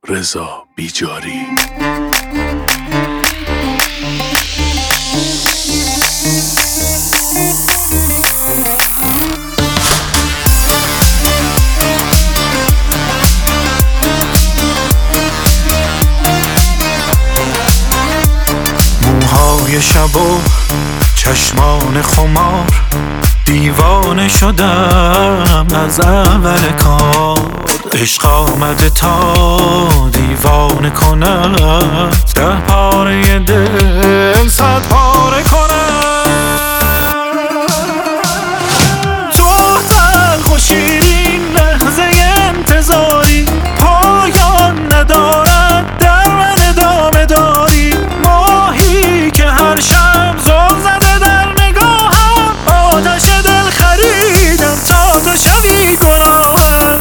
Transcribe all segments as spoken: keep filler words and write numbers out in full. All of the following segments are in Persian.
رضا بیجاری. موهای شب و چشمان خمار، دیوانه شدم از اول کار. عشق آمده تا دیوانه کند، ده پاره دل صد پاره کند. تو تلخ و شیرین لحظه انتظاری، پایان ندارد در من ادامه داری. ماهی که هر شب زل زده در نگاهم، آتش دل خریدم تا تو شوی گناهم.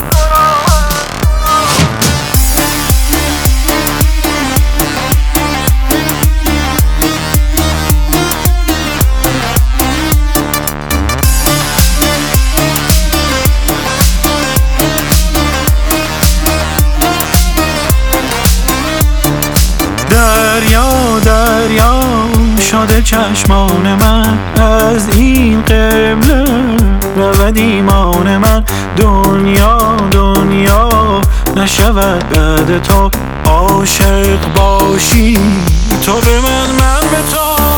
دریا دریا شده چشمان من، از این قبله رود ایمان من. دنیا دنیا نشود بعد تو، عاشق باشی تو به من من به تو.